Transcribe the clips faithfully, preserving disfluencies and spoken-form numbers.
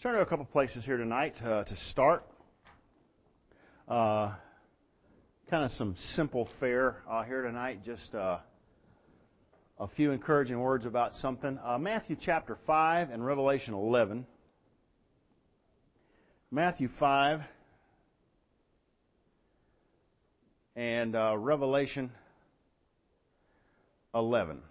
turn to a couple places here tonight uh, to start. Uh, kind of some simple fare uh, here tonight. Just uh, a few encouraging words about something. Uh, Matthew chapter five and Revelation eleven. Matthew five and uh, Revelation eleven.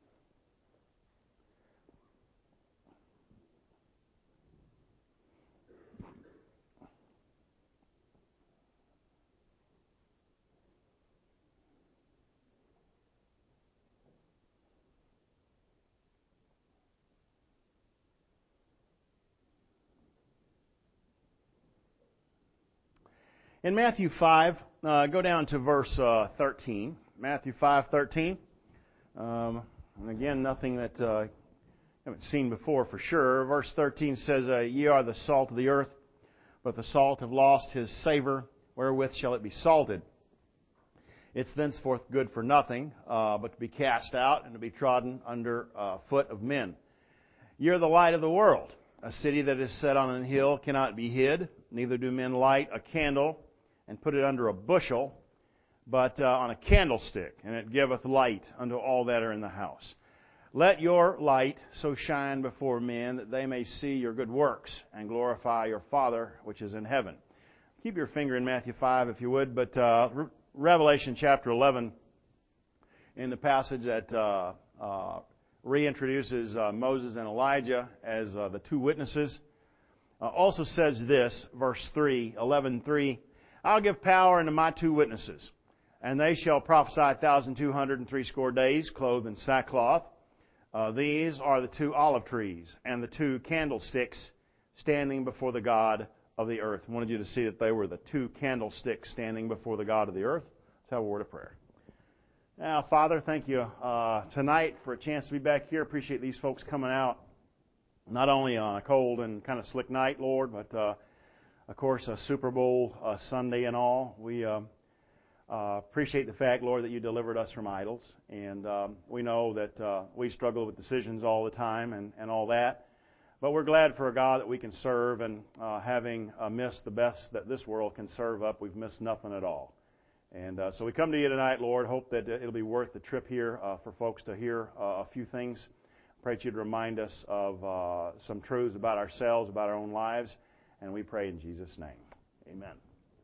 In Matthew five, uh, go down to verse uh, thirteen. Matthew five thirteen. Um, and again, nothing that uh, I haven't seen before for sure. Verse thirteen says, uh, Ye are the salt of the earth, but the salt have lost his savor. Wherewith shall it be salted? It's thenceforth good for nothing, uh, but to be cast out and to be trodden under uh, foot of men. Ye are the light of the world. A city that is set on an hill cannot be hid. Neither do men light a candle and put it under a bushel, but uh, on a candlestick, and it giveth light unto all that are in the house. Let your light so shine before men that they may see your good works and glorify your Father which is in heaven. Keep your finger in Matthew five if you would, but uh, Re- Revelation chapter eleven, in the passage that uh, uh, reintroduces uh, Moses and Elijah as uh, the two witnesses, uh, also says this, verse three, eleven three, I'll give power unto my two witnesses, and they shall prophesy a thousand two hundred and threescore days, clothed in sackcloth. Uh, these are the two olive trees and the two candlesticks standing before the God of the earth. I wanted you to see that they were the two candlesticks standing before the God of the earth. Let's have a word of prayer. Now, Father, thank you uh, tonight for a chance to be back here. Appreciate these folks coming out, not only on a cold and kind of slick night, Lord, but uh, of course, a Super Bowl uh, Sunday and all. We uh, uh, appreciate the fact, Lord, that you delivered us from idols. And um, we know that uh, we struggle with decisions all the time and, and all that. But we're glad for a God that we can serve. And uh, having uh, missed the best that this world can serve up, we've missed nothing at all. And uh, so we come to you tonight, Lord. Hope that it'll be worth the trip here uh, for folks to hear uh, a few things. Pray that you'd remind us of uh, some truths about ourselves, about our own lives. And we pray in Jesus' name. Amen.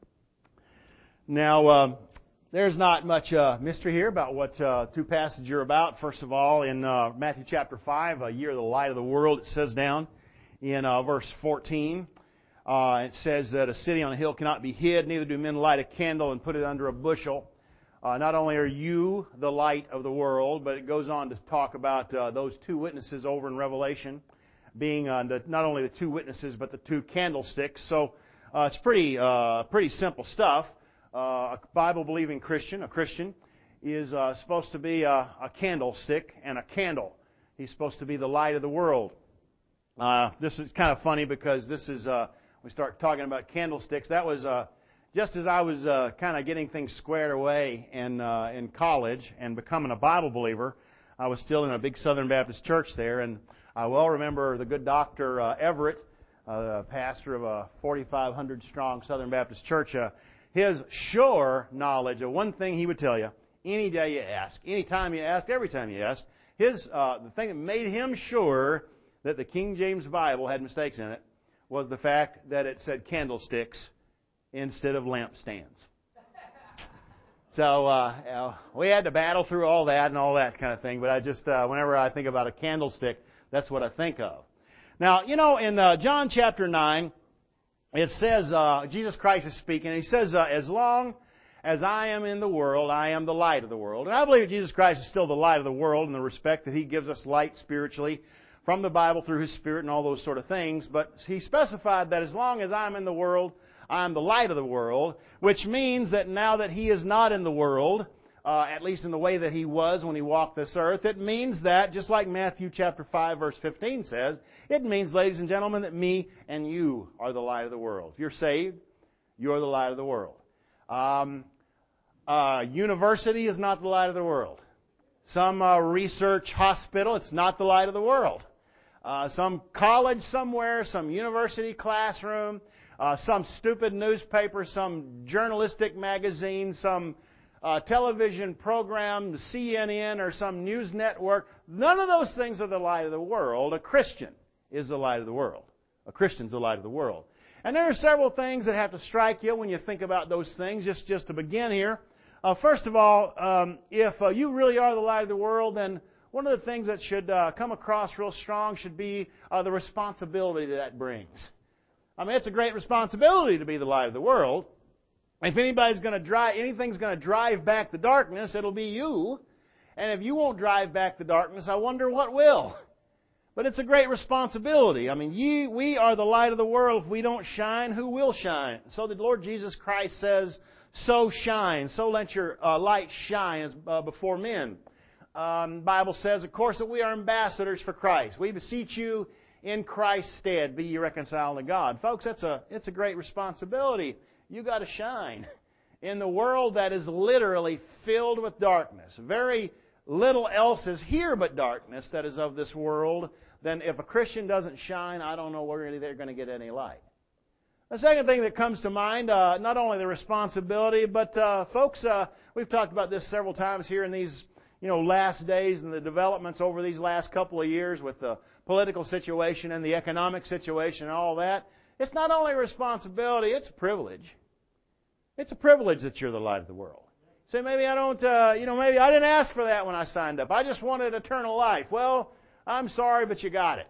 Now, uh, there's not much uh, mystery here about what uh, two passages are about. First of all, in uh, Matthew chapter five, a year of the light of the world, it says down in uh, verse fourteen, uh, it says that a city on a hill cannot be hid, neither do men light a candle and put it under a bushel. Uh, not only are you the light of the world, but it goes on to talk about uh, those two witnesses over in Revelation, being uh, the, not only the two witnesses, but the two candlesticks. So uh, it's pretty uh, pretty simple stuff. Uh, a Bible-believing Christian, a Christian, is uh, supposed to be a, a candlestick and a candle. He's supposed to be the light of the world. Uh, this is kind of funny because this is, uh, we start talking about candlesticks. That was uh, just as I was uh, kind of getting things squared away in, uh, in college and becoming a Bible believer. I was still in a big Southern Baptist church there, and I well remember the good Doctor uh, Everett, uh, pastor of a forty-five hundred strong Southern Baptist church. Uh, his sure knowledge of one thing he would tell you, any day you ask, any time you ask, every time you ask, his uh, the thing that made him sure that the King James Bible had mistakes in it was the fact that it said candlesticks instead of lampstands. So uh, we had to battle through all that and all that kind of thing. But I just, uh, whenever I think about a candlestick, that's what I think of. Now, you know, in uh, John chapter nine, it says, uh, Jesus Christ is speaking, and He says, uh, as long as I am in the world, I am the light of the world. And I believe Jesus Christ is still the light of the world in the respect that He gives us light spiritually from the Bible through His Spirit and all those sort of things. But He specified that as long as I'm in the world, I am the light of the world, which means that now that He is not in the world, uh, at least in the way that He was when He walked this earth, it means that, just like Matthew chapter five verse fifteen says, it means, ladies and gentlemen, that me and you are the light of the world. If you're saved, you're the light of the world. Um, uh, university is not the light of the world. Some uh, research hospital, it's not the light of the world. uh, some college somewhere, some university classroom, uh, some stupid newspaper, some journalistic magazine, some uh, television program, the C N N or some news network. None of those things are the light of the world. A Christian is the light of the world. A Christian's the light of the world. And there are several things that have to strike you when you think about those things. Just, just to begin here. Uh, first of all, um, if uh, you really are the light of the world, then one of the things that should uh, come across real strong should be uh, the responsibility that that brings. I mean, it's a great responsibility to be the light of the world. If anybody's going to drive, anything's going to drive back the darkness, it'll be you. And if you won't drive back the darkness, I wonder what will. But it's a great responsibility. I mean, ye, we are the light of the world. If we don't shine, who will shine? So the Lord Jesus Christ says, so shine. So let your uh, light shine as, uh, before men. Um, the Bible says, of course, that we are ambassadors for Christ. We beseech you in Christ's stead, be ye reconciled to God. Folks, that's a, it's a great responsibility. You got to shine in the world that is literally filled with darkness. Very little else is here but darkness that is of this world. Then if a Christian doesn't shine, I don't know where they're going to get any light. The second thing that comes to mind, uh, not only the responsibility, but uh, folks, uh, we've talked about this several times here in these, you know, last days and the developments over these last couple of years with the political situation and the economic situation and all that. It's not only a responsibility, it's a privilege. It's a privilege that you're the light of the world. Say, maybe I don't, uh, you know, maybe I didn't ask for that when I signed up. I just wanted eternal life. Well, I'm sorry, but you got it.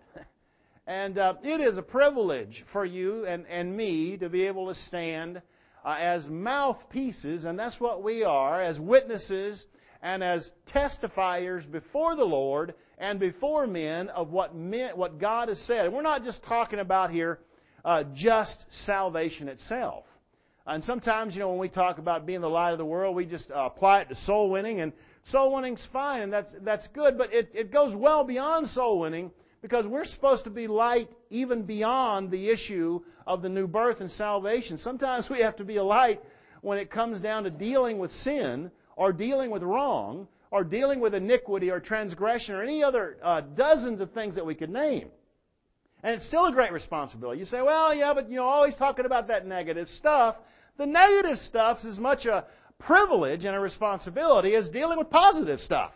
And uh, it is a privilege for you and, and me to be able to stand uh, as mouthpieces, and that's what we are, as witnesses and as testifiers before the Lord and before men of what men, what God has said. And we're not just talking about here uh, just salvation itself. And sometimes, you know, when we talk about being the light of the world, we just uh, apply it to soul winning, and soul winning's fine, and that's that's good, but it, it goes well beyond soul winning, because we're supposed to be light even beyond the issue of the new birth and salvation. Sometimes we have to be a light when it comes down to dealing with sin, or dealing with wrong, or dealing with iniquity or transgression, or any other uh, dozens of things that we could name. And it's still a great responsibility. You say, well, yeah, but you know, always talking about that negative stuff. The negative stuff is as much a privilege and a responsibility as dealing with positive stuff.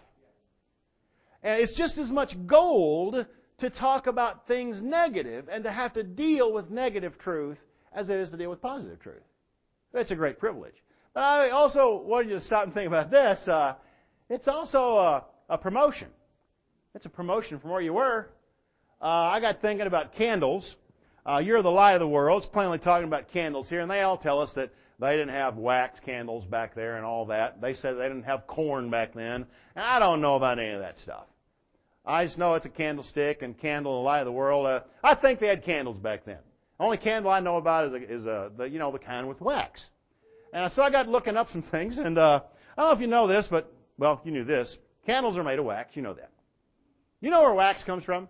And it's just as much gold to talk about things negative and to have to deal with negative truth as it is to deal with positive truth. It's a great privilege. But I also wanted you to stop and think about this. Uh, it's also a, a promotion. It's a promotion from where you were. Uh, I got thinking about candles. Uh, you're the light of the world. It's plainly talking about candles here, and they all tell us that they didn't have wax candles back there and all that. They said they didn't have corn back then. And I don't know about any of that stuff. I just know it's a candlestick and candle, the light of the world. Uh, I think they had candles back then. The only candle I know about is, a, is a, the, you know, the kind with wax. And so I got looking up some things, and uh, I don't know if you know this, but, well, you knew this. Candles are made of wax. You know that. You know where wax comes from?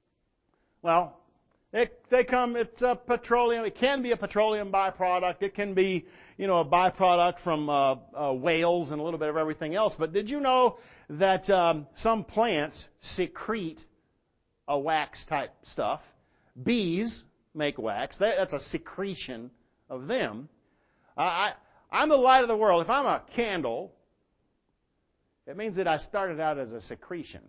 Well, it, they come, it's a petroleum, it can be a petroleum byproduct. It can be, you know, a byproduct from uh, uh, whales and a little bit of everything else. But did you know that um, some plants secrete a wax type stuff? Bees make wax. That, that's a secretion of them. Uh, I, I'm the light of the world. If I'm a candle, it means that I started out as a secretion.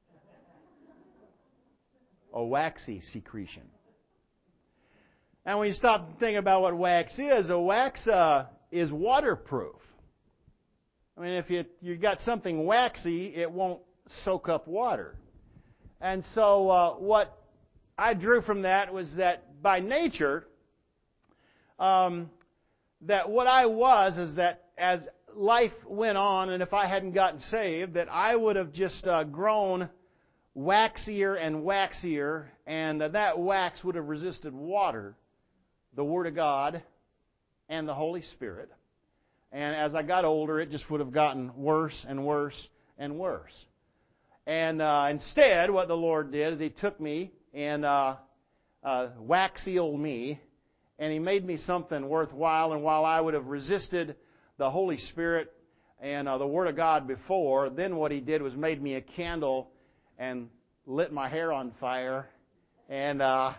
A waxy secretion. And when you stop and think about what wax is, a wax uh, is waterproof. I mean, if you you got something waxy, it won't soak up water. And so uh, what I drew from that was that by nature, um, that what I was is that as life went on, and if I hadn't gotten saved, that I would have just uh, grown waxier and waxier, and uh, that wax would have resisted water, the Word of God, and the Holy Spirit. And as I got older, it just would have gotten worse and worse and worse. And uh, instead, what the Lord did is He took me and uh, uh, wax-sealed me, and He made me something worthwhile. And while I would have resisted the Holy Spirit and uh, the Word of God before, then what He did was made me a candle and lit my hair on fire And uh,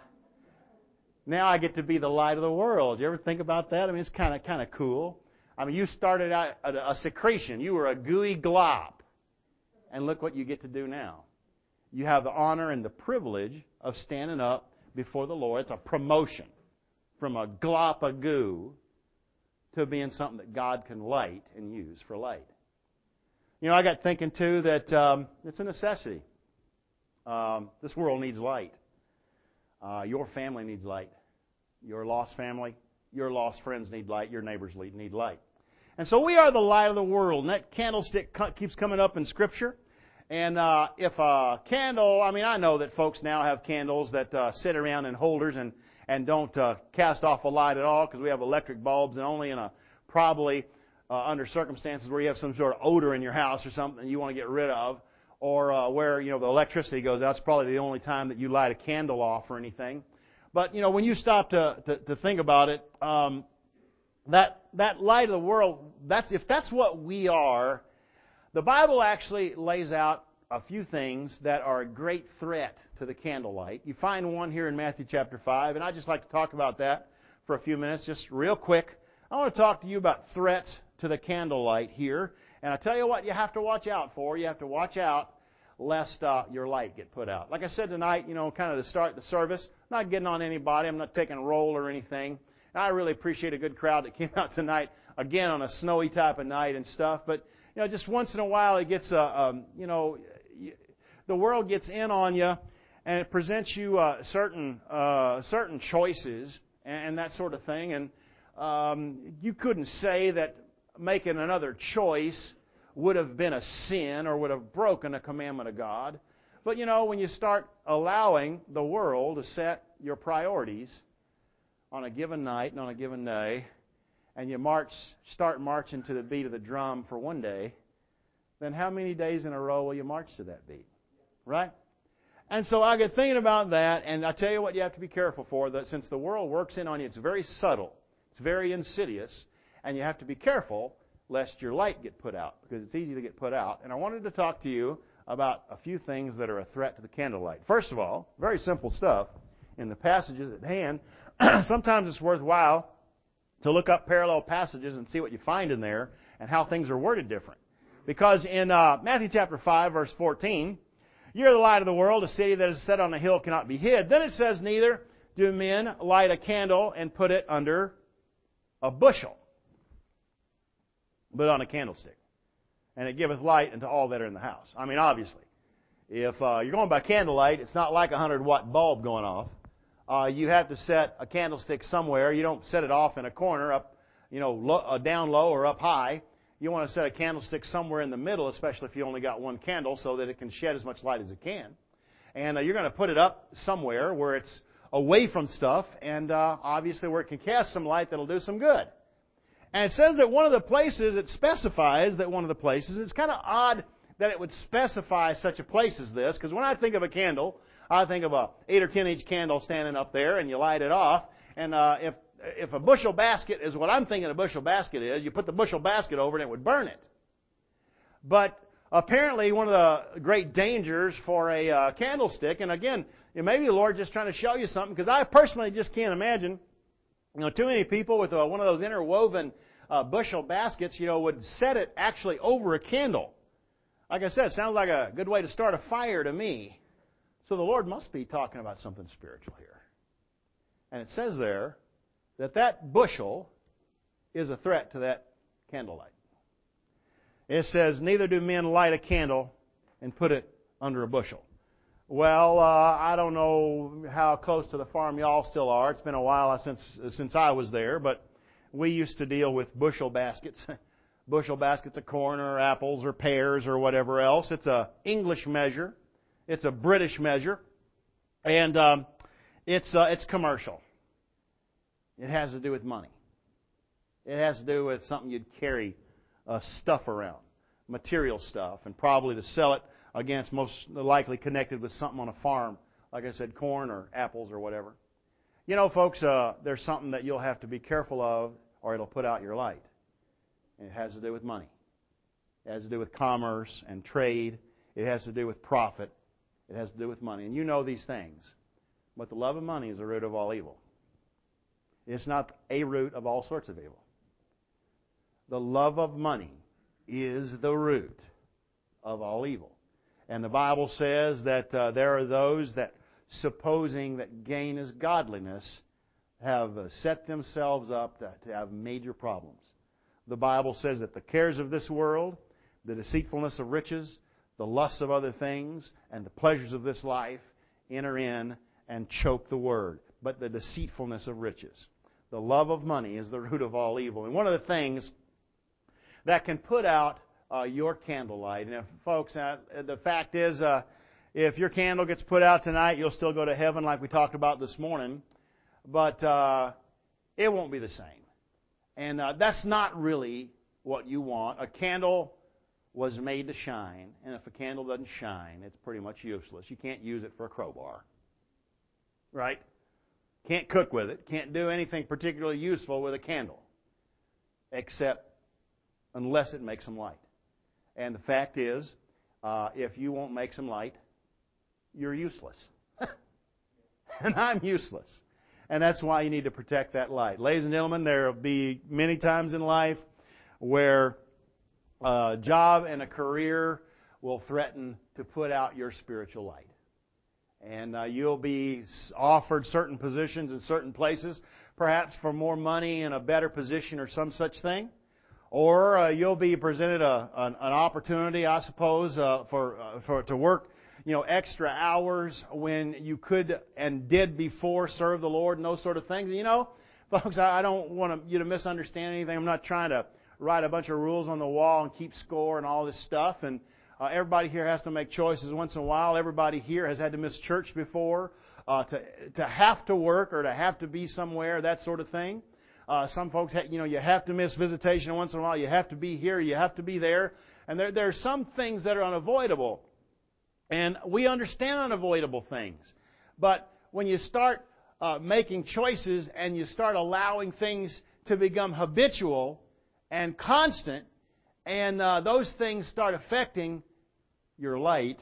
now I get to be the light of the world. You ever think about that? I mean, it's kind of kind of cool. I mean, you started out a, a secretion. You were a gooey glob. And look what you get to do now. You have the honor and the privilege of standing up before the Lord. It's a promotion from a glop of goo to being something that God can light and use for light. You know, I got thinking, too, that um, it's a necessity. Um, this world needs light. Uh, your family needs light. Your lost family, your lost friends need light. Your neighbors need light. And so we are the light of the world. And that candlestick keeps coming up in Scripture. And uh, if a candle, I mean, I know that folks now have candles that uh, sit around in holders and, and don't uh, cast off a light at all because we have electric bulbs and only in a probably uh, under circumstances where you have some sort of odor in your house or something you want to get rid of, or uh, where, you know, the electricity goes out. It's probably the only time that you light a candle off or anything. But, you know, when you stop to, to, to think about it, um, that that light of the world, that's if that's what we are, the Bible actually lays out a few things that are a great threat to the candlelight. You find one here in Matthew chapter five, and I'd just like to talk about that for a few minutes, just real quick. I want to talk to you about threats to the candlelight here. And I tell you what you have to watch out for. You have to watch out lest uh, your light get put out. Like I said tonight, you know, kind of to start the service, I'm not getting on anybody. I'm not taking a roll or anything. And I really appreciate a good crowd that came out tonight, again, on a snowy type of night and stuff. But, you know, just once in a while it gets, uh, um, you know, the world gets in on you and it presents you uh, certain uh, certain choices and, and that sort of thing. And um, you couldn't say that making another choice would have been a sin or would have broken a commandment of God. But, you know, when you start allowing the world to set your priorities on a given night and on a given day, and you march, start marching to the beat of the drum for one day, then how many days in a row will you march to that beat? Right? And so I get thinking about that, and I tell you what you have to be careful for, that since the world works in on you, it's very subtle, it's very insidious, and you have to be careful lest your light get put out, because it's easy to get put out. And I wanted to talk to you about a few things that are a threat to the candlelight. First of all, very simple stuff in the passages at hand. Sometimes it's worthwhile to look up parallel passages and see what you find in there and how things are worded different. Because in uh, Matthew chapter five, verse fourteen, you're the light of the world, a city that is set on a hill cannot be hid. Then it says, neither do men light a candle and put it under a bushel, but on a candlestick. And it giveth light unto all that are in the house. I mean, obviously, if uh, you're going by candlelight, it's not like a hundred watt bulb going off. Uh, you have to set a candlestick somewhere. You don't set it off in a corner, up, you know, low, uh, down low or up high. You want to set a candlestick somewhere in the middle, especially if you only got one candle, so that it can shed as much light as it can. And uh, you're going to put it up somewhere where it's away from stuff, and uh, obviously where it can cast some light that'll do some good. And it says that one of the places, it specifies that one of the places, it's kind of odd that it would specify such a place as this, because when I think of a candle, I think of a eight or ten inch candle standing up there, and you light it off. And uh, if if a bushel basket is what I'm thinking a bushel basket is, you put the bushel basket over it and it would burn it. But apparently one of the great dangers for a uh, candlestick, and again, maybe the Lord's just trying to show you something, because I personally just can't imagine, you know, too many people with uh, one of those interwoven uh, bushel baskets, you know, would set it actually over a candle. Like I said, it sounds like a good way to start a fire to me. So the Lord must be talking about something spiritual here. And it says there that that bushel is a threat to that candlelight. It says, neither do men light a candle and put it under a bushel. Well, uh, I don't know how close to the farm y'all still are. It's been a while since since I was there, but we used to deal with bushel baskets. Bushel baskets of corn or apples or pears or whatever else. It's a English measure. It's a British measure. And um, it's uh, it's commercial. It has to do with money. It has to do with something you'd carry uh, stuff around, material stuff, and probably to sell it against most likely connected with something on a farm, like I said, corn or apples or whatever. You know, folks, uh, there's something that you'll have to be careful of, or it'll put out your light. And it has to do with money. It has to do with commerce and trade. It has to do with profit. It has to do with money. And you know these things. But the love of money is the root of all evil. It's not a root of all sorts of evil. The love of money is the root of all evil. And the Bible says that uh, there are those that, supposing that gain is godliness, have uh, set themselves up to, to have major problems. The Bible says that the cares of this world, the deceitfulness of riches, the lusts of other things, and the pleasures of this life enter in and choke the word. But the deceitfulness of riches, the love of money, is the root of all evil. And one of the things that can put out uh, your candlelight, and if folks, uh, the fact is, uh, if your candle gets put out tonight, you'll still go to heaven like we talked about this morning, but uh, it won't be the same. And uh, that's not really what you want. A candle was made to shine, and if a candle doesn't shine, it's pretty much useless. You can't use it for a crowbar. Right? Can't cook with it. Can't do anything particularly useful with a candle. Except unless it makes some light. And the fact is, uh, if you won't make some light, you're useless. And I'm useless. And that's why you need to protect that light. Ladies and gentlemen, there will be many times in life where a job and a career will threaten to put out your spiritual light. And uh, you'll be offered certain positions in certain places, perhaps for more money and a better position or some such thing. Or uh, you'll be presented a, an, an opportunity, I suppose, uh, for uh, for to work, you know, extra hours when you could and did before serve the Lord and those sort of things. And, you know, folks, I, I don't want you to misunderstand anything. I'm not trying to write a bunch of rules on the wall and keep score and all this stuff. And uh, everybody here has to make choices once in a while. Everybody here has had to miss church before, uh, to to have to work or to have to be somewhere, that sort of thing. Uh, some folks, ha- you know, you have to miss visitation once in a while. You have to be here. You have to be there. And there, there are some things that are unavoidable. And we understand unavoidable things. But when you start uh, making choices and you start allowing things to become habitual and constant, and uh, those things start affecting your light,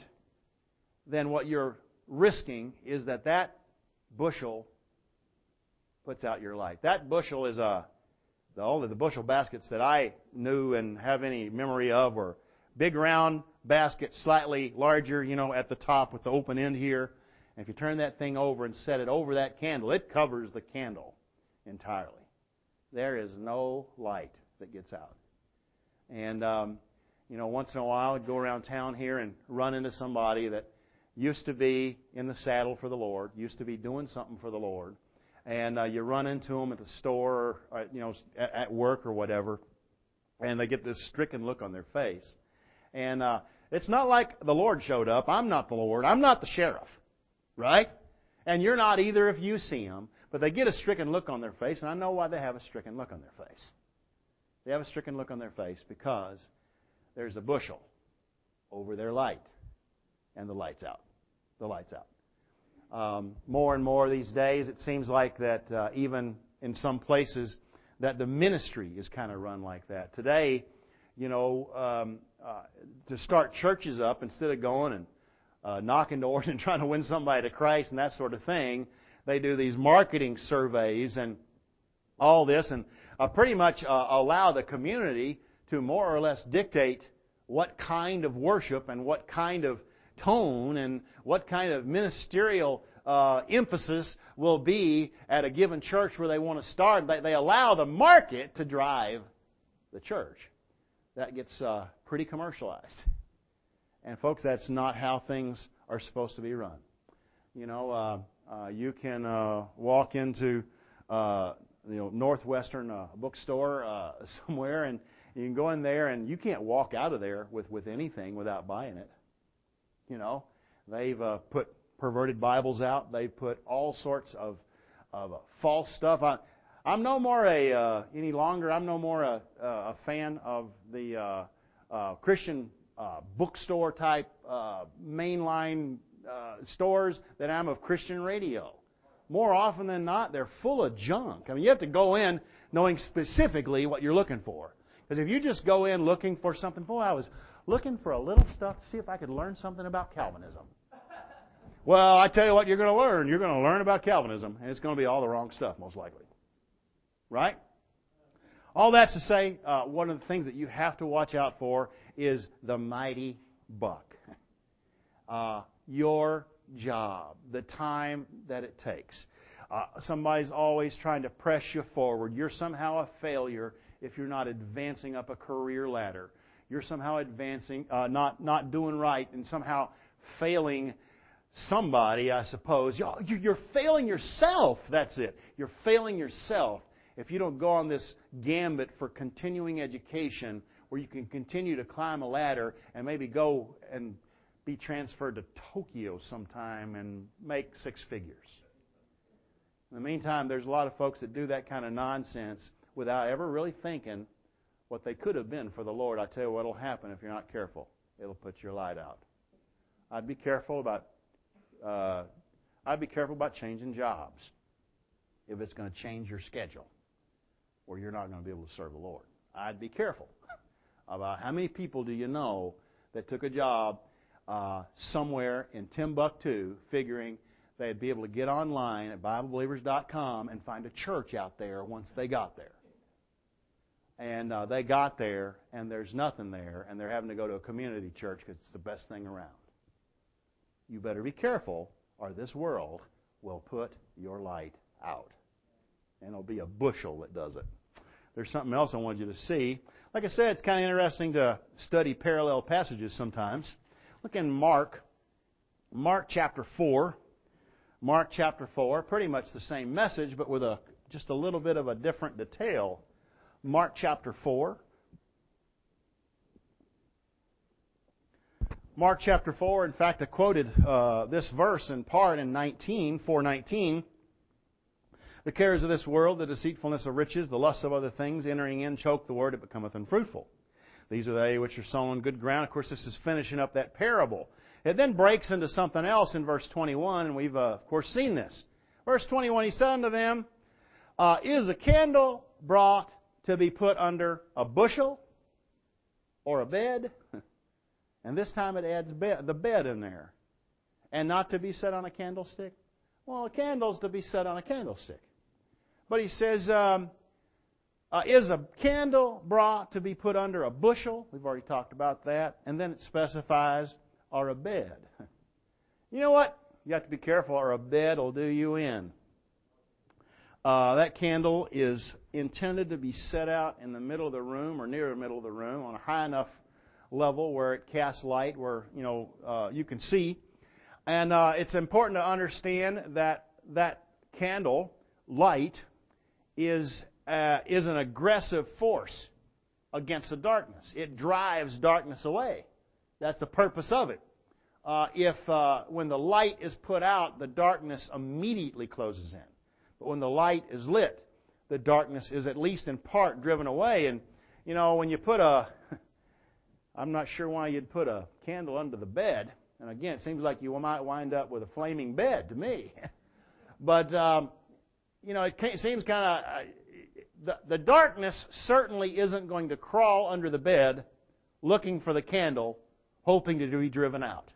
then what you're risking is that that bushel puts out your light. That bushel is a, the only the bushel baskets that I knew and have any memory of were big round baskets, slightly larger, you know, at the top with the open end here. And if you turn that thing over and set it over that candle, it covers the candle entirely. There is no light that gets out. And, um, you know, once in a while I'd go around town here and run into somebody that used to be in the saddle for the Lord, used to be doing something for the Lord. And uh, you run into them at the store, or, you know, at, at work or whatever, and they get this stricken look on their face. And uh, it's not like the Lord showed up. I'm not the Lord. I'm not the sheriff, right? And you're not either if you see them. But they get a stricken look on their face, and I know why they have a stricken look on their face. They have a stricken look on their face because there's a bushel over their light, and the light's out. The light's out. Um, more and more these days, it seems like that uh, even in some places that the ministry is kind of run like that. Today, you know, um, uh, to start churches up, instead of going and uh, knocking doors and trying to win somebody to Christ and that sort of thing, they do these marketing surveys and all this, and uh, pretty much uh, allow the community to more or less dictate what kind of worship and what kind of tone and what kind of ministerial uh, emphasis will be at a given church where they want to start. They, they allow the market to drive the church. That gets uh, pretty commercialized. And folks, that's not how things are supposed to be run. You know, uh, uh, you can uh, walk into uh, you know Northwestern uh, bookstore uh, somewhere, and you can go in there, and you can't walk out of there with, with anything without buying it. You know, they've uh, put perverted Bibles out. They've put all sorts of of uh, false stuff. I, I'm no more a uh, any longer. I'm no more a, a fan of the uh, uh, Christian uh, bookstore type uh, mainline uh, stores than I'm of Christian radio. More often than not, they're full of junk. I mean, you have to go in knowing specifically what you're looking for. Because if you just go in looking for something, boy, I was looking for a little stuff to see if I could learn something about Calvinism. Well, I tell you what you're going to learn. You're going to learn about Calvinism, and it's going to be all the wrong stuff, most likely. Right? All that's to say, uh, one of the things that you have to watch out for is the mighty buck. Uh, your job, the time that it takes. Uh, somebody's always trying to press you forward. You're somehow a failure if you're not advancing up a career ladder. You're somehow advancing, uh, not not doing right, and somehow failing somebody, I suppose. You're failing yourself. That's it. You're failing yourself if you don't go on this gambit for continuing education where you can continue to climb a ladder and maybe go and be transferred to Tokyo sometime and make six figures. In the meantime, there's a lot of folks that do that kind of nonsense without ever really thinking what they could have been for the Lord. I tell you what will happen if you're not careful. It'll put your light out. I'd be careful about uh, I'd be careful about changing jobs if it's going to change your schedule or you're not going to be able to serve the Lord. I'd be careful about how many people do you know that took a job uh, somewhere in Timbuktu figuring they'd be able to get online at Bible Believers dot com and find a church out there once they got there. And uh, they got there, and there's nothing there, and they're having to go to a community church because it's the best thing around. You better be careful, or this world will put your light out. And it'll be a bushel that does it. There's something else I want you to see. Like I said, it's kind of interesting to study parallel passages sometimes. Look in Mark, Mark chapter four. Mark chapter four, pretty much the same message, but with a just a little bit of a different detail. Mark chapter four. Mark chapter four, in fact, I quoted uh, this verse in part in nineteen, four nineteen. The cares of this world, the deceitfulness of riches, the lust of other things, entering in, choke the word, it becometh unfruitful. These are they which are sown on good ground. Of course, this is finishing up that parable. It then breaks into something else in verse twenty-one, and we've, uh, of course, seen this. Verse twenty-one, he said unto them, uh, is a candle brought to be put under a bushel or a bed? And this time it adds bed, the bed in there. And not to be set on a candlestick? Well, a candle's to be set on a candlestick. But he says, um, uh, is a candle brought to be put under a bushel? We've already talked about that. And then it specifies, or a bed. You know what? You have to be careful, or a bed will do you in. Uh, that candle is intended to be set out in the middle of the room or near the middle of the room on a high enough level where it casts light, where you know uh, you can see. And uh, it's important to understand that that candle light is uh, is an aggressive force against the darkness. It drives darkness away. That's the purpose of it. Uh, if uh, when the light is put out, the darkness immediately closes in. But when the light is lit, the darkness is at least in part driven away. And, you know, when you put a... I'm not sure why you'd put a candle under the bed. And again, it seems like you might wind up with a flaming bed to me. But, um, you know, it seems kind of... Uh, the, the darkness certainly isn't going to crawl under the bed looking for the candle, hoping to be driven out.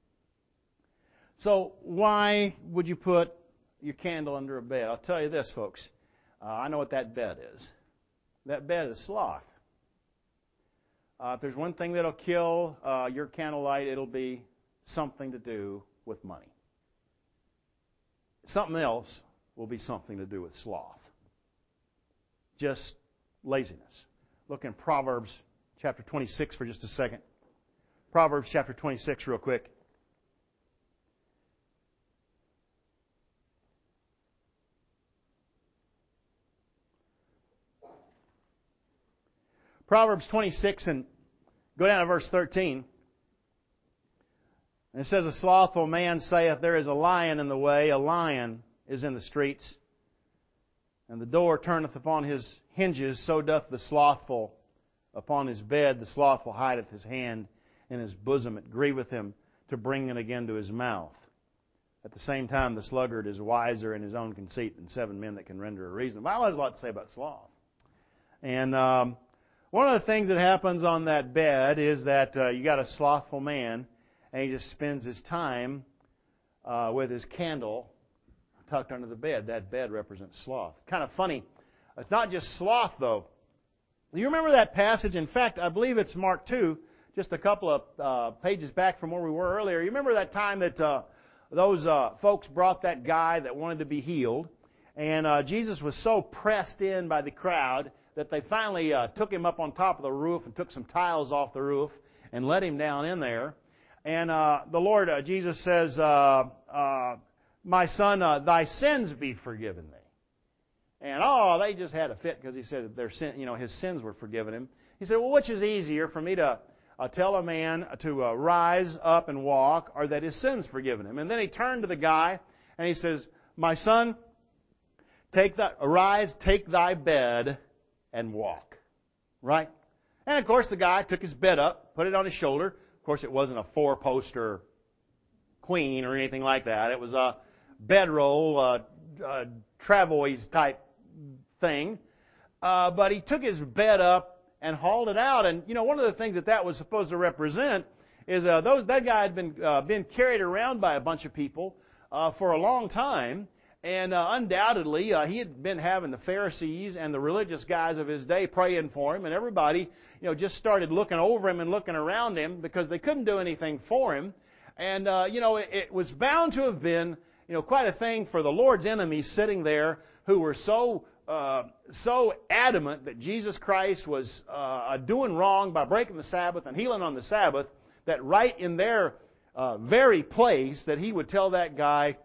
So why would you put your candle under a bed? I'll tell you this, folks. Uh, I know what that bed is. That bed is sloth. Uh, if there's one thing that'll kill uh, your candlelight, it'll be something to do with money. Something else will be something to do with sloth. Just laziness. Look in Proverbs chapter twenty-six for just a second. Proverbs chapter twenty-six real quick. Proverbs twenty-six, and go down to verse thirteen. And it says, a slothful man saith, there is a lion in the way, a lion is in the streets. And the door turneth upon his hinges, so doth the slothful upon his bed. The slothful hideth his hand in his bosom. It grieveth him to bring it again to his mouth. At the same time, the sluggard is wiser in his own conceit than seven men that can render a reason. The Bible has a lot to say about sloth. And um, one of the things that happens on that bed is that uh, you got a slothful man, and he just spends his time uh, with his candle tucked under the bed. That bed represents sloth. Kind of funny. It's not just sloth, though. You remember that passage? In fact, I believe it's Mark two, just a couple of uh, pages back from where we were earlier. You remember that time that uh, those uh, folks brought that guy that wanted to be healed, and uh, Jesus was so pressed in by the crowd that they finally uh, took him up on top of the roof and took some tiles off the roof and let him down in there. And uh, the Lord, uh, Jesus says, uh, uh, my son, uh, thy sins be forgiven thee. And, oh, they just had a fit because he said that their sin, you know, his sins were forgiven him. He said, well, which is easier for me to uh, tell a man to uh, rise up and walk, or that his sins forgiven him? And then he turned to the guy and he says, my son, take thy, arise, take thy bed and walk. Right? And, of course, the guy took his bed up, put it on his shoulder. Of course, it wasn't a four-poster queen or anything like that. It was a bedroll, uh, uh, travois type thing. Uh, but he took his bed up and hauled it out. And, you know, one of the things that that was supposed to represent is uh, those that guy had been uh, been carried around by a bunch of people uh, for a long time. And uh, undoubtedly, uh, he had been having the Pharisees and the religious guys of his day praying for him. And everybody, you know, just started looking over him and looking around him because they couldn't do anything for him. And, uh, you know, it, it was bound to have been, you know, quite a thing for the Lord's enemies sitting there who were so uh, so adamant that Jesus Christ was uh, doing wrong by breaking the Sabbath and healing on the Sabbath, that right in their uh, very place that he would tell that guy,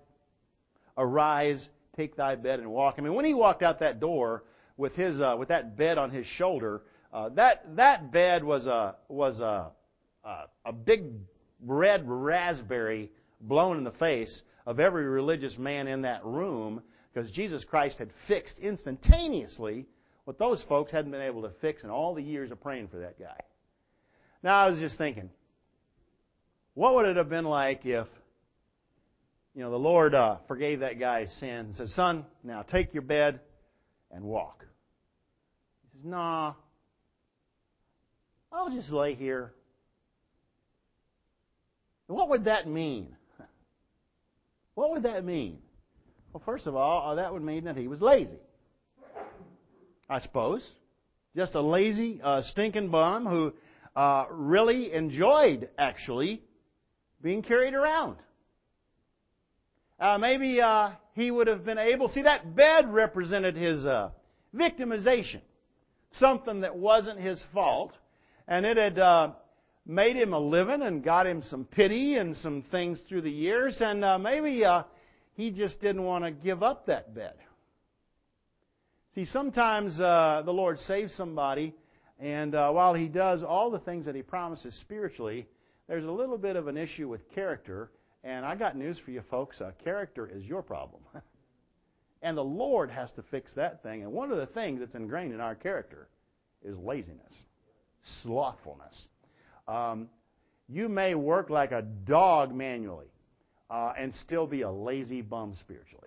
arise, take thy bed and walk. I mean, when he walked out that door with his uh, with that bed on his shoulder, uh, that that bed was a was a a, a big red raspberry blown in the face of every religious man in that room, because Jesus Christ had fixed instantaneously what those folks hadn't been able to fix in all the years of praying for that guy. Now, I was just thinking, what would it have been like if, you know, the Lord uh, forgave that guy's sin and said, son, now take your bed and walk. He says, nah, I'll just lay here. What would that mean? What would that mean? Well, first of all, that would mean that he was lazy, I suppose. Just a lazy, uh, stinking bum who uh, really enjoyed, actually, being carried around. Uh, maybe uh, he would have been able... See, that bed represented his uh, victimization. Something that wasn't his fault. And it had uh, made him a living and got him some pity and some things through the years. And uh, maybe uh, he just didn't want to give up that bed. See, sometimes uh, the Lord saves somebody, and uh, while He does all the things that He promises spiritually, there's a little bit of an issue with character. And I got news for you folks. Uh, character is your problem. And the Lord has to fix that thing. And one of the things that's ingrained in our character is laziness, slothfulness. Um, you may work like a dog manually uh, and still be a lazy bum spiritually.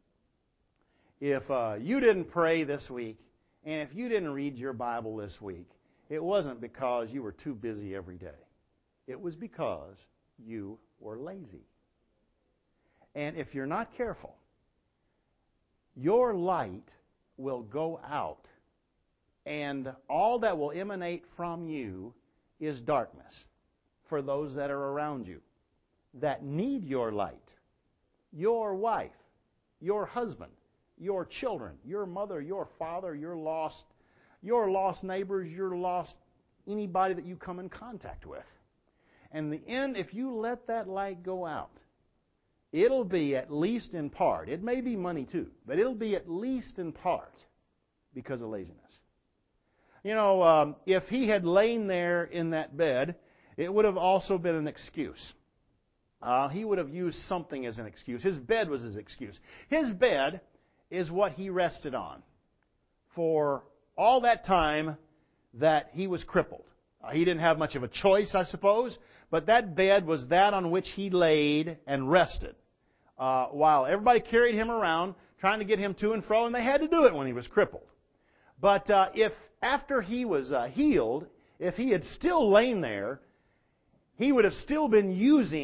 If uh, you didn't pray this week, and if you didn't read your Bible this week, it wasn't because you were too busy every day. It was because you were lazy. And if you're not careful, your light will go out, and all that will emanate from you is darkness for those that are around you that need your light. Your wife, your husband, your children, your mother, your father, your lost, your lost neighbors, your lost anybody that you come in contact with. And in the end, if you let that light go out, it'll be at least in part. It may be money too, but it'll be at least in part because of laziness. You know, um, if he had lain there in that bed, it would have also been an excuse. Uh, he would have used something as an excuse. His bed was his excuse. His bed is what he rested on for all that time that he was crippled. Uh, he didn't have much of a choice, I suppose, but that bed was that on which he laid and rested uh, while everybody carried him around trying to get him to and fro, and they had to do it when he was crippled. But uh, if after he was uh, healed, if he had still lain there, he would have still been using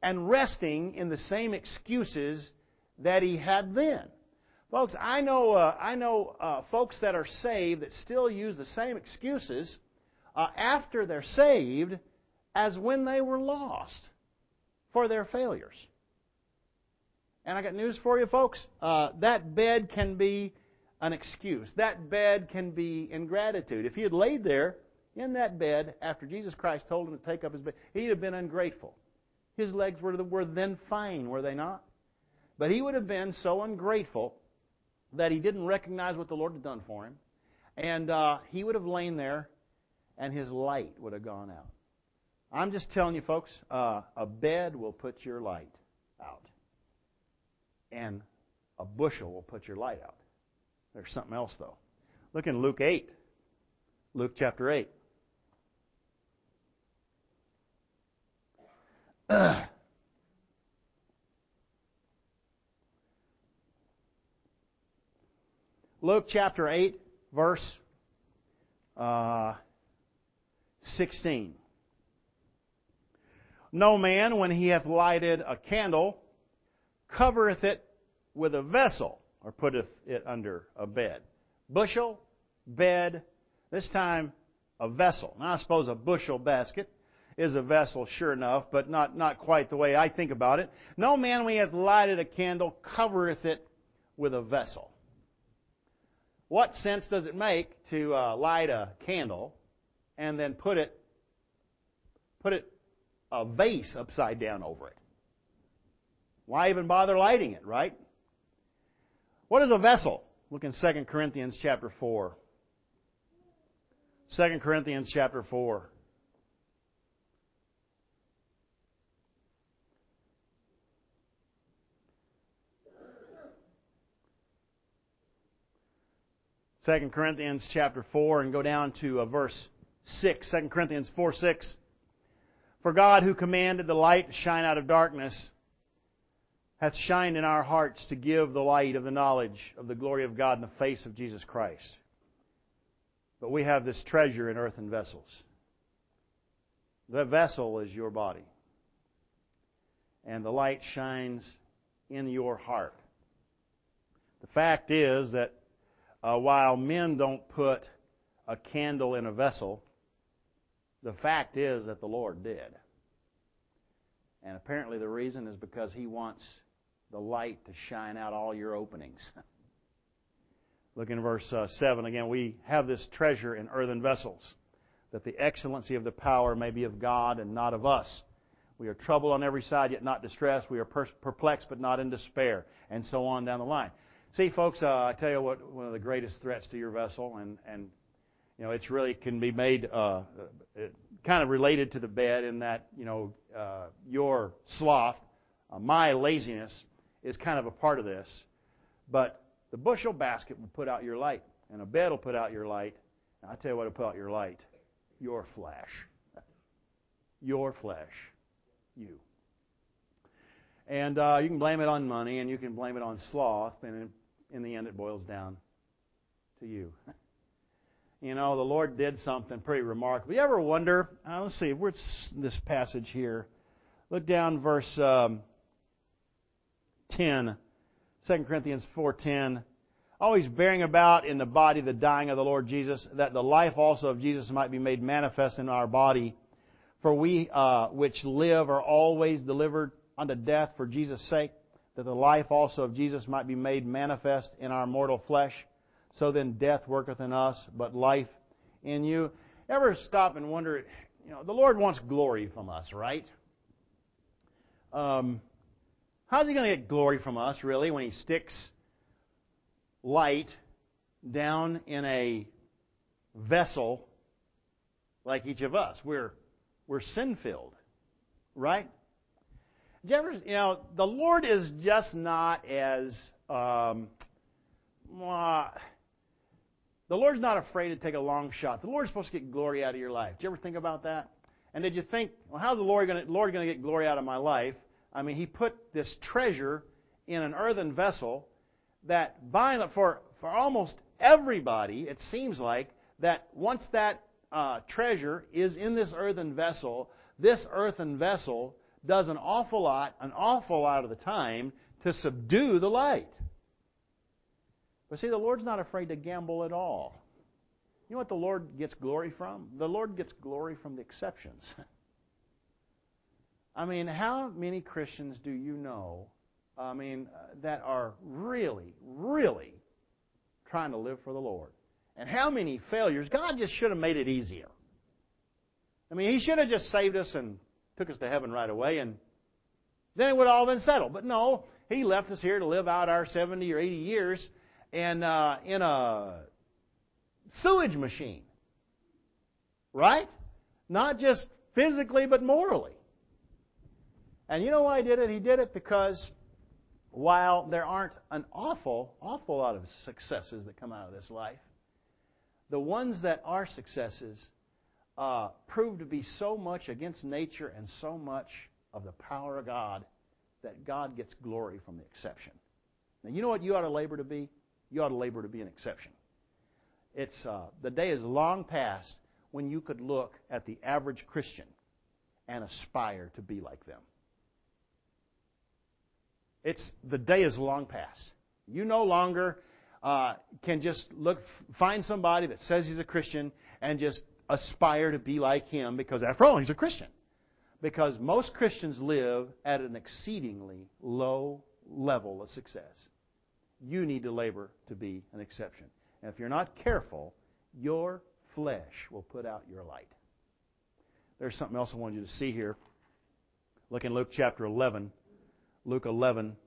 and resting in the same excuses that he had then. Folks, I know uh, I know uh, folks that are saved that still use the same excuses uh, after they're saved as when they were lost for their failures. And I got news for you, folks. Uh, that bed can be an excuse. That bed can be ingratitude. If he had laid there in that bed after Jesus Christ told him to take up his bed, he'd have been ungrateful. His legs were, were then fine, were they not? But he would have been so ungrateful that he didn't recognize what the Lord had done for him. And uh, he would have lain there and his light would have gone out. I'm just telling you, folks, uh, a bed will put your light out. And a bushel will put your light out. There's something else, though. Look in Luke eight. Luke chapter eight. Luke chapter eight, verse uh, sixteen. No man, when he hath lighted a candle, covereth it with a vessel, or putteth it under a bed. Bushel, bed, this time a vessel. Now I suppose a bushel basket is a vessel, sure enough, but not, not quite the way I think about it. No man, when he hath lighted a candle, covereth it with a vessel. What sense does it make to uh, light a candle and then put it, put it a vase upside down over it? Why even bother lighting it, right? What is a vessel? Look in Second Corinthians chapter four. Second Corinthians chapter four. Second Corinthians chapter four, and go down to uh, verse six. Second Corinthians four six. For God, who commanded the light to shine out of darkness, hath shined in our hearts to give the light of the knowledge of the glory of God in the face of Jesus Christ. But we have this treasure in earthen vessels. The vessel is your body. And the light shines in your heart. The fact is that uh, while men don't put a candle in a vessel, the fact is that the Lord did. And apparently the reason is because He wants the light to shine out all your openings. Look in verse uh, seven again. We have this treasure in earthen vessels, that the excellency of the power may be of God and not of us. We are troubled on every side, yet not distressed. We are perplexed, but not in despair. And so on down the line. See, folks, uh, I tell you what, one of the greatest threats to your vessel, and, and you know, it's really can be made uh, kind of related to the bed in that, you know, uh, your sloth, uh, my laziness is kind of a part of this. But the bushel basket will put out your light, and a bed will put out your light. And I tell you what will put out your light: your flesh. Your flesh. You. And uh, you can blame it on money, and you can blame it on sloth, and in, in the end it boils down to you. You know, the Lord did something pretty remarkable. You ever wonder, uh, let's see, where's this passage here? Look down verse um, ten, Second Corinthians four ten. Always bearing about in the body the dying of the Lord Jesus, that the life also of Jesus might be made manifest in our body. For we uh, which live are always delivered unto death for Jesus' sake, that the life also of Jesus might be made manifest in our mortal flesh. So then death worketh in us, but life in you. Ever stop and wonder, you know, the Lord wants glory from us, right? Um, how's He going to get glory from us, really, when He sticks light down in a vessel like each of us? We're, we're sin-filled, right? Did you ever, you know, the Lord is just not as... Um, uh, The Lord's not afraid to take a long shot. The Lord's supposed to get glory out of your life. Did you ever think about that? And did you think, well, how's the Lord going to, Lord going to get glory out of my life? I mean, He put this treasure in an earthen vessel that by for for almost everybody, it seems like, that once that uh, treasure is in this earthen vessel, this earthen vessel does an awful lot, an awful lot of the time to subdue the light. But see, the Lord's not afraid to gamble at all. You know what the Lord gets glory from? The Lord gets glory from the exceptions. I mean, how many Christians do you know, I mean, uh, that are really, really trying to live for the Lord? And how many failures? God just should have made it easier. I mean, He should have just saved us and took us to heaven right away, and then it would have all been settled. But no, He left us here to live out our seventy or eighty years and uh, in a sewage machine. Right? Not just physically, but morally. And you know why He did it? He did it because while there aren't an awful, awful lot of successes that come out of this life, the ones that are successes uh, prove to be so much against nature and so much of the power of God that God gets glory from the exception. Now, you know what you ought to labor to be? You ought to labor to be an exception. It's uh, the day is long past when you could look at the average Christian and aspire to be like them. It's the day is long past. You no longer uh, can just look, find somebody that says he's a Christian and just aspire to be like him because, after all, he's a Christian. Because most Christians live at an exceedingly low level of success. You need to labor to be an exception. And if you're not careful, your flesh will put out your light. There's something else I want you to see here. Look in Luke chapter eleven. Luke eleven.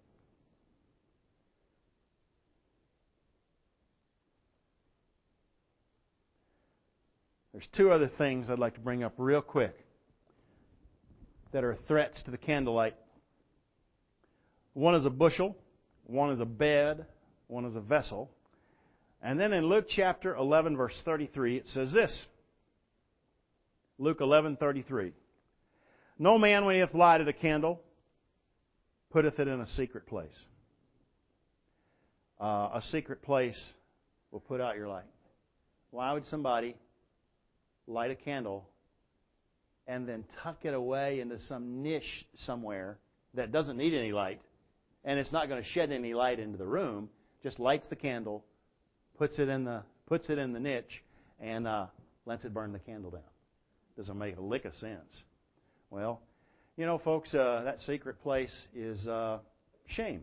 There's two other things I'd like to bring up real quick that are threats to the candlelight. One is a bushel, one is a bed, one is a vessel. And then in Luke chapter eleven, verse thirty-three, it says this. Luke eleven thirty-three. No man, when he hath lighted a candle, putteth it in a secret place. Uh, a secret place will put out your light. Why would somebody light a candle and then tuck it away into some niche somewhere that doesn't need any light, and it's not going to shed any light into the room? Just lights the candle, puts it in the puts it in the niche, and uh, lets it burn the candle down. Doesn't make a lick of sense. Well, you know, folks, uh, that secret place is uh, shame.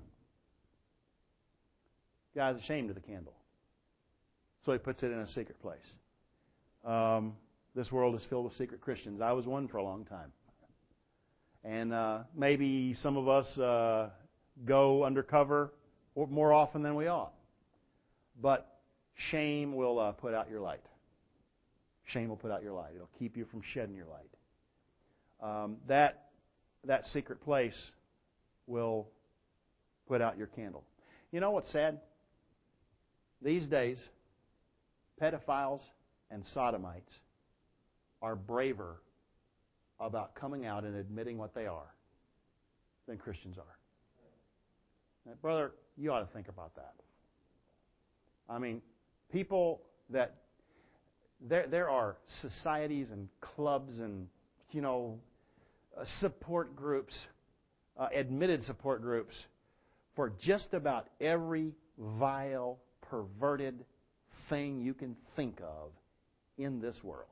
Guy's ashamed of the candle, so he puts it in a secret place. Um, this world is filled with secret Christians. I was one for a long time, and uh, maybe some of us uh, go undercover more often than we ought. But shame will uh, put out your light. Shame will put out your light. It'll keep you from shedding your light. Um, that that secret place will put out your candle. You know what's sad? These days, pedophiles and sodomites are braver about coming out and admitting what they are than Christians are. Now, brother, you ought to think about that. I mean, people that there there are societies and clubs and, you know, uh, support groups, uh, admitted support groups for just about every vile, perverted thing you can think of in this world.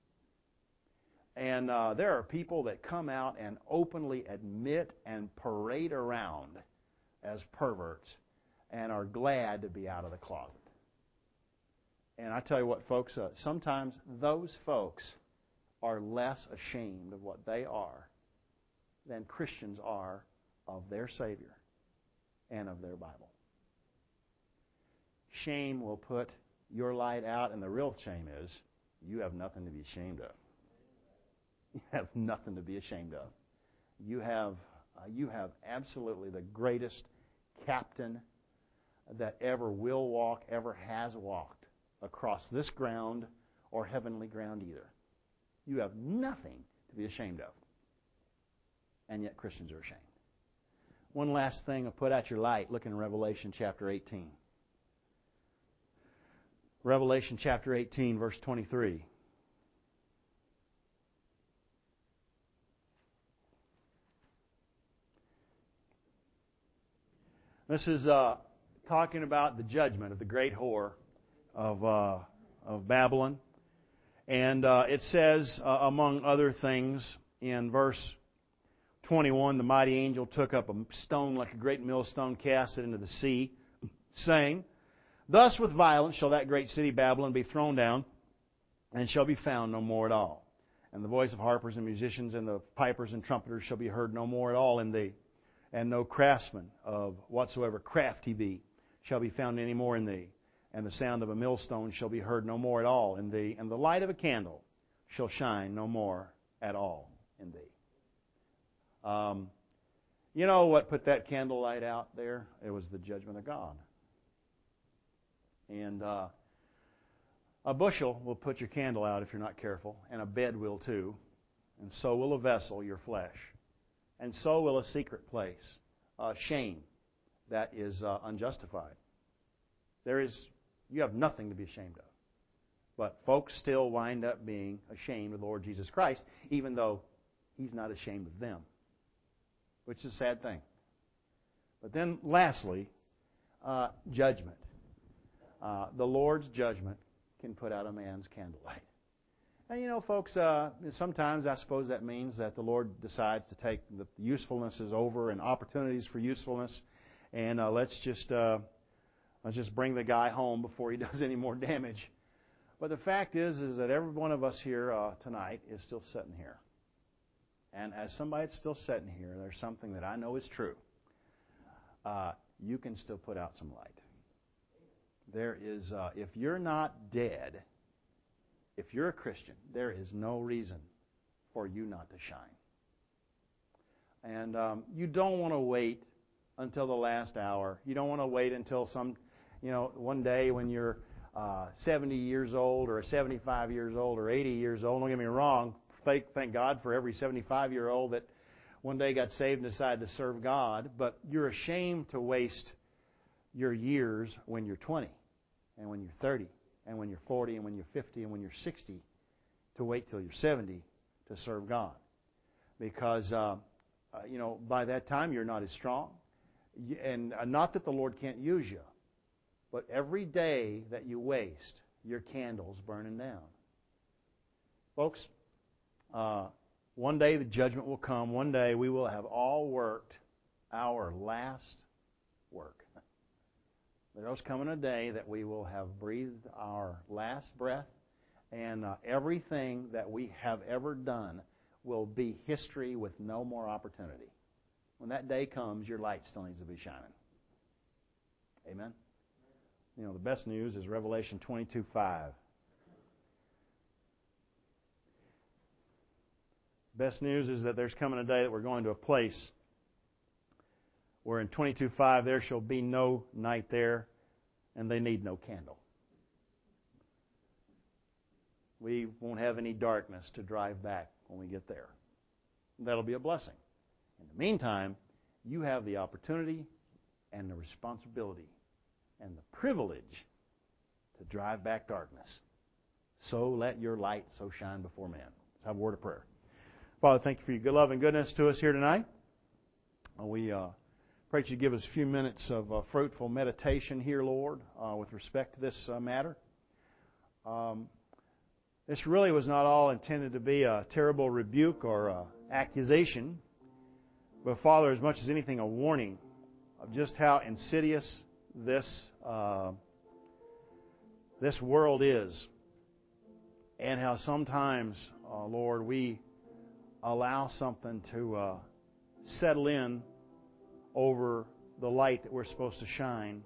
And uh, there are people that come out and openly admit and parade around as perverts and are glad to be out of the closet. And I tell you what, folks, uh, sometimes those folks are less ashamed of what they are than Christians are of their Savior and of their Bible. Shame will put your light out, and the real shame is you have nothing to be ashamed of. You have nothing to be ashamed of. You have uh, you have absolutely the greatest captain that ever will walk, ever has walked across this ground or heavenly ground either. You have nothing to be ashamed of. And yet Christians are ashamed. One last thing to put out your light. Look in Revelation chapter eighteen. Revelation chapter eighteen, verse twenty-three. This is uh, talking about the judgment of the great whore of uh, of Babylon. And uh, it says, uh, among other things, in verse twenty-one, the mighty angel took up a stone like a great millstone, cast it into the sea, saying, Thus with violence shall that great city Babylon be thrown down, and shall be found no more at all. And the voice of harpers and musicians and the pipers and trumpeters shall be heard no more at all in thee. And no craftsman of whatsoever craft he be shall be found any more in thee. And the sound of a millstone shall be heard no more at all in thee. And the light of a candle shall shine no more at all in thee. Um, you know what put that candlelight out there? It was the judgment of God. And uh, a bushel will put your candle out if you're not careful, and a bed will too. And so will a vessel, your flesh. And so will a secret place, uh, shame that is uh, unjustified. There is, you have nothing to be ashamed of. But folks still wind up being ashamed of the Lord Jesus Christ, even though He's not ashamed of them, which is a sad thing. But then lastly, uh, judgment. Uh, the Lord's judgment can put out a man's candlelight. And you know, folks, uh, sometimes I suppose that means that the Lord decides to take the usefulness is over and opportunities for usefulness, and uh, let's just uh, let's just bring the guy home before he does any more damage. But the fact is, is that every one of us here uh, tonight is still sitting here, and as somebody that's still sitting here, there's something that I know is true. Uh, you can still put out some light. There is, uh, if you're not dead. If you're a Christian, there is no reason for you not to shine. And um, you don't want to wait until the last hour. You don't want to wait until some, you know, one day when you're uh, seventy years old or seventy-five years old or eighty years old. Don't get me wrong. Thank, thank God for every seventy-five-year-old that one day got saved and decided to serve God. But you're ashamed to waste your years when you're twenty and when you're thirty. And when you're forty, and when you're fifty, and when you're sixty, to wait till you're seventy to serve God. Because, uh, uh, you know, by that time you're not as strong. And uh, not that the Lord can't use you, but every day that you waste, your candle's burning down. Folks, uh, one day the judgment will come. One day we will have all worked our last work. There's coming a day that we will have breathed our last breath, and uh, everything that we have ever done will be history with no more opportunity. When that day comes, your light still needs to be shining. Amen? You know, the best news is Revelation twenty-two five. Best news is that there's coming a day that we're going to a place where in twenty-two five there shall be no night there, and they need no candle. We won't have any darkness to drive back when we get there. That'll be a blessing. In the meantime, you have the opportunity and the responsibility and the privilege to drive back darkness. So let your light so shine before men. Let's have a word of prayer. Father, thank you for your good love and goodness to us here tonight. We uh, pray that you give us a few minutes of uh, fruitful meditation here, Lord, uh, with respect to this uh, matter. Um, this really was not all intended to be a terrible rebuke or uh, accusation, but, Father, as much as anything, a warning of just how insidious this uh, this world is, and how sometimes, uh, Lord, we allow something to uh, settle in over the light that we're supposed to shine,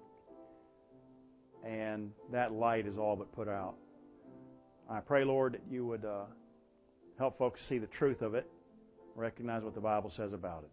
and that light is all but put out. I pray, Lord, that you would uh, help folks see the truth of it, recognize what the Bible says about it.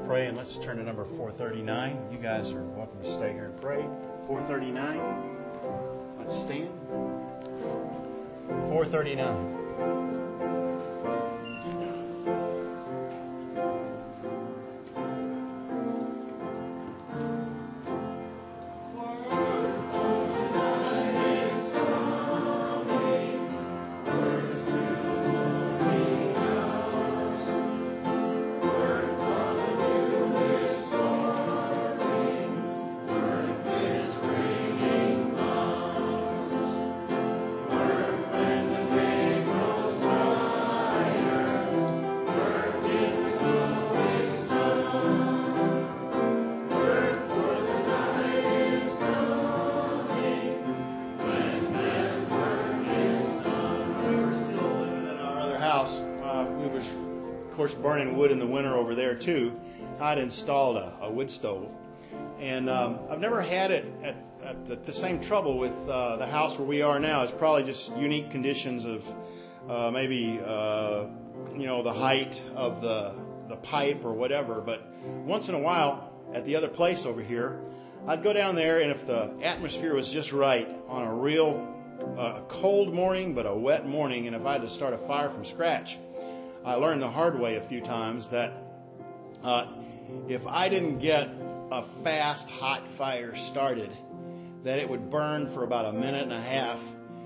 pray, and let's turn to number four thirty-nine. You guys are welcome to stay here and pray. four thirty-nine. Let's stand. four thirty-nine. Burning wood in the winter over there too. I'd installed a, a wood stove, and um, I've never had it at, at the, the same trouble with uh, the house where we are now. It's probably just unique conditions of uh, maybe uh, you know the height of the the pipe or whatever. But once in a while at the other place over here, I'd go down there, and if the atmosphere was just right on a real uh, cold morning but a wet morning, and if I had to start a fire from scratch, I learned the hard way a few times that uh, if I didn't get a fast, hot fire started, that it would burn for about a minute and a half.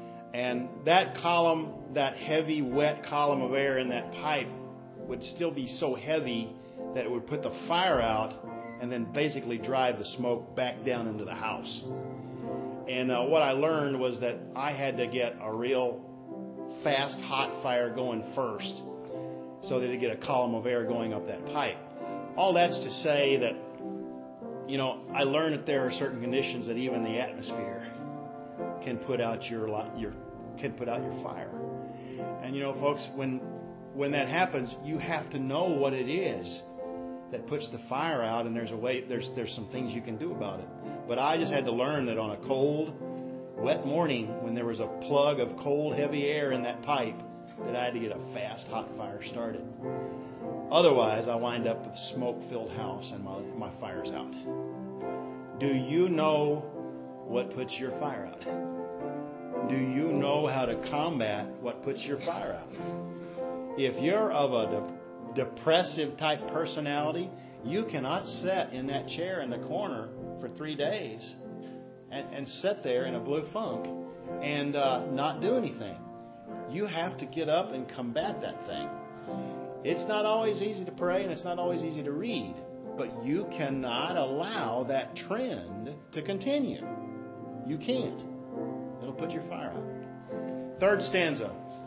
And that column, that heavy, wet column of air in that pipe would still be so heavy that it would put the fire out and then basically drive the smoke back down into the house. And uh, what I learned was that I had to get a real fast, hot fire going first, so that it get a column of air going up that pipe. All that's to say that, you know, I learned that there are certain conditions that even the atmosphere can put out your your can put out your fire. And you know, folks, when when that happens, you have to know what it is that puts the fire out, and there's a way there's there's some things you can do about it. But I just had to learn that on a cold, wet morning, when there was a plug of cold, heavy air in that pipe, that I had to get a fast, hot fire started. Otherwise, I wind up with a smoke-filled house and my, my fire's out. Do you know what puts your fire out? Do you know how to combat what puts your fire out? If you're of a de- depressive type personality, you cannot sit in that chair in the corner for three days and, and sit there in a blue funk and uh, not do anything. You have to get up and combat that thing. It's not always easy to pray, and it's not always easy to read, but you cannot allow that trend to continue. You can't. It'll put your fire out. Third stanza.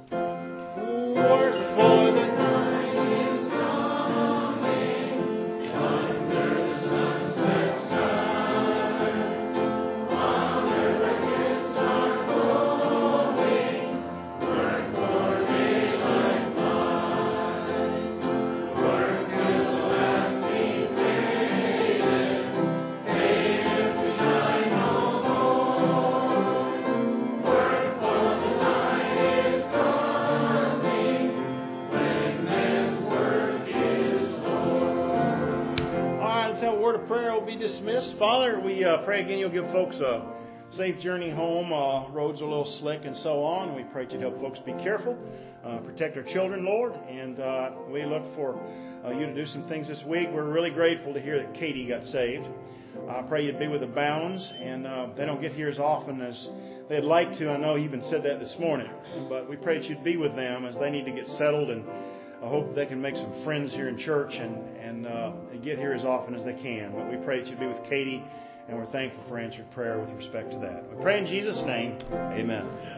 Work for the night is coming under the sunset stars, while the kids are going. Work for daylight flies. Work till the last be faded, faded to shine no more. Work for the night is coming, when men's work is o'er. All right, let's have a word of prayer. We'll be dismissed. Father, we uh, pray again you'll give folks a safe journey home. Uh, roads are a little slick and so on. We pray you'd help folks be careful. Uh, protect our children, Lord. And uh, we look for uh, you to do some things this week. We're really grateful to hear that Katie got saved. I pray you'd be with the Bounds. And uh, they don't get here as often as they'd like to. I know you even said that this morning. But we pray that you'd be with them as they need to get settled. And I hope they can make some friends here in church and, and uh, get here as often as they can. But we pray that you'd be with Katie. And we're thankful for answered prayer with respect to that. We pray in Jesus' name. Amen.